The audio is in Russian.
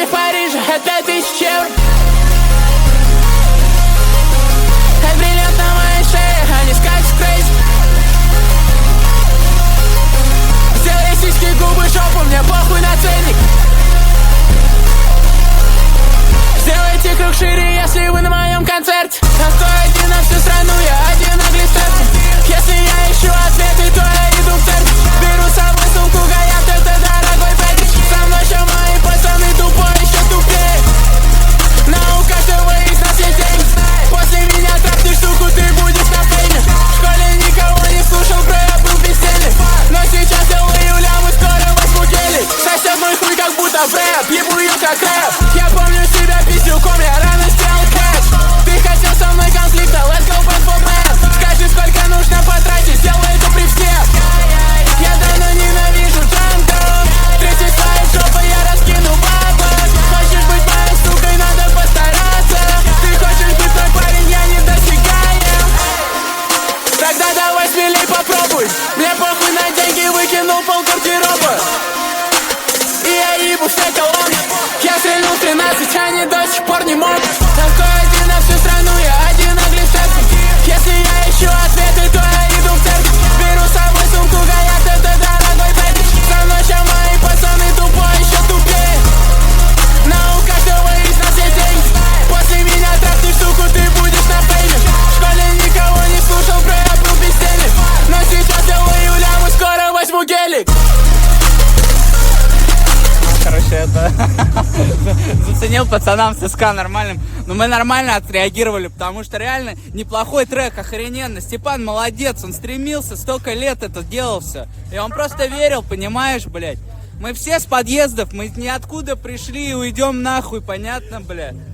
Парижа, это 1000 евро. Это бриллиант на моей шее, они скачут crazy. Сделай сиськи, губы, жопу, мне похуй на ценник. Сделайте круг шире, если вы на моем концерте. Такой один на всю страну, я один на глисстерце. Если я ищу ответы, то я иду в церковь. Беру с собой сумку, гаят, это дорогой пэкэдж. Со мной еще мои пацаны, тупой, еще тупее. Но у каждого из нас есть деньги. После меня трахнешь, суку, ты будешь на фейме. В школе никого не слушал, бро, я был бездельный. Но сейчас я ловлю лямы, скоро возьму гелик. Сосет мой хуй, как будто в рэп, ебу ее как рэп. Я помню себя пиздюком, я рано сделал кэш. Ты хотел со мной конфликта, let's go back for man. Скажи, сколько нужно потратить, сделай это при всех. Я давно ненавижу джанго. 30 своей жопы я раскину бабла. Хочешь быть моей сукой, надо постараться. Ты хочешь быть мой парень, я недосягаем. Тогда давай смелей попробуй. Мне похуй на деньги, выкинул пол гардероба. И я ебу все колонны. Я стрельнул 13, они до сих пор не могут. Такой один на всю страну, я один на глисстерце. Если я ищу ответы, то я иду в церковь. Беру с собой сумку, гаят, это дорогой пэкэдж. Со мной еще мои пацаны, тупой, еще тупее. Но у каждого из нас есть деньги. После меня трахнешь, суку, ты будешь на фейме. В школе никого не слушал, бро, я был бездельный. Но сейчас я ловлю лямы, скоро возьму гелик. Короче, это заценил пацанам с СК нормальным. Но мы нормально отреагировали, потому что реально неплохой трек, охрененно. Степан молодец, он стремился, столько лет это делал все. И он просто верил, понимаешь, блядь. Мы все с подъездов, мы ниоткуда пришли и уйдем нахуй, понятно, блядь.